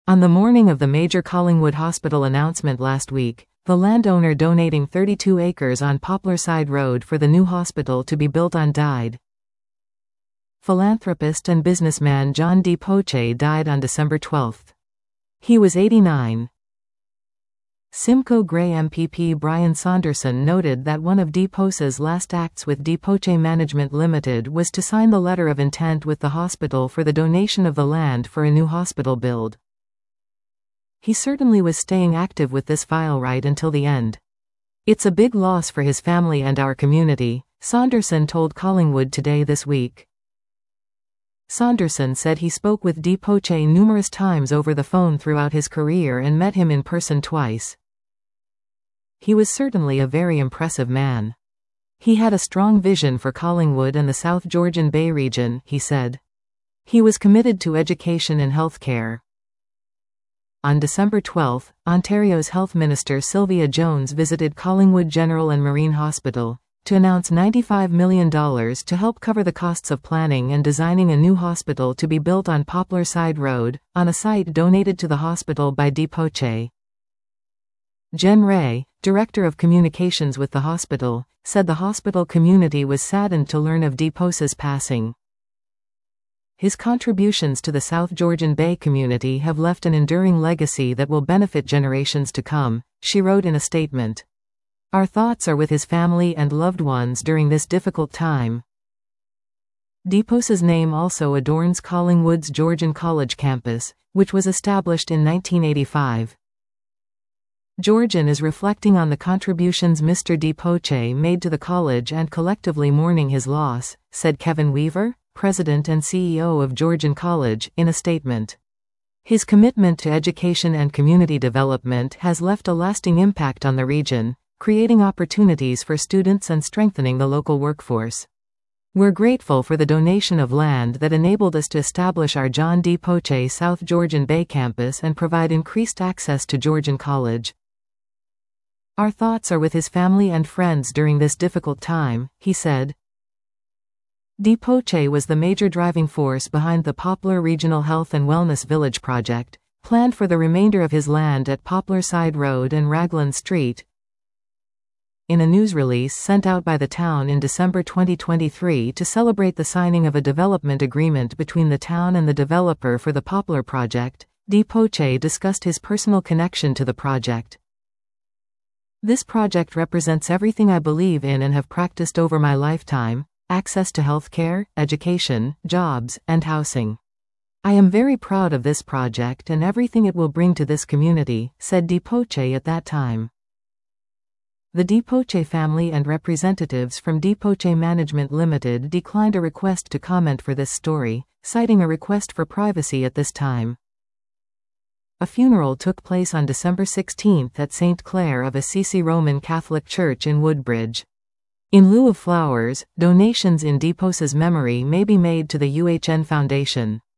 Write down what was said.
On the morning of the major Collingwood Hospital announcement last week, the landowner donating 32 acres on Poplarside Road for the new hospital to be built on died. Philanthropist and businessman John D. Poche died on December 12. He was 89. Simcoe Grey MPP Brian Saunderson noted that one of DPOCE's last acts with DPOCE Management Limited was to sign the letter of intent with the hospital for the donation of the land for a new hospital build. He certainly was staying active with this file right until the end. It's a big loss for his family and our community, Saunderson told Collingwood Today this week. Saunderson said he spoke with DPOCE numerous times over the phone throughout his career and met him in person twice. He was certainly a very impressive man. He had a strong vision for Collingwood and the South Georgian Bay region, he said. He was committed to education and healthcare. On December 12, Ontario's Health Minister Sylvia Jones visited Collingwood General and Marine Hospital to announce $95 million to help cover the costs of planning and designing a new hospital to be built on Poplarside Road, on a site donated to the hospital by DPOCE. Jen Ray, Director of Communications with the hospital, said the hospital community was saddened to learn of DPOCE's passing. His contributions to the South Georgian Bay community have left an enduring legacy that will benefit generations to come, she wrote in a statement. Our thoughts are with his family and loved ones during this difficult time. DPOCE's name also adorns Collingwood's Georgian College campus, which was established in 1985. Georgian is reflecting on the contributions Mr. DPOCE made to the college and collectively mourning his loss, said Kevin Weaver, President and CEO of Georgian College, in a statement. His commitment to education and community development has left a lasting impact on the region, creating opportunities for students and strengthening the local workforce. We're grateful for the donation of land that enabled us to establish our John D. Poche South Georgian Bay campus and provide increased access to Georgian College. Our thoughts are with his family and friends during this difficult time, he said. DPOCE was the major driving force behind the Poplar Regional Health and Wellness Village project, planned for the remainder of his land at Poplarside Road and Raglan Street. In a news release sent out by the town in December 2023 to celebrate the signing of a development agreement between the town and the developer for the Poplar project, DPOCE discussed his personal connection to the project. This project represents everything I believe in and have practiced over my lifetime: access to healthcare, education, jobs, and housing. I am very proud of this project and everything it will bring to this community, said DPOCE at that time. The DPOCE family and representatives from DPOCE Management Limited declined a request to comment for this story, citing a request for privacy at this time. A funeral took place on December 16 at St. Clare of Assisi Roman Catholic Church in Woodbridge. In lieu of flowers, donations in DPOCE's memory may be made to the UHN Foundation.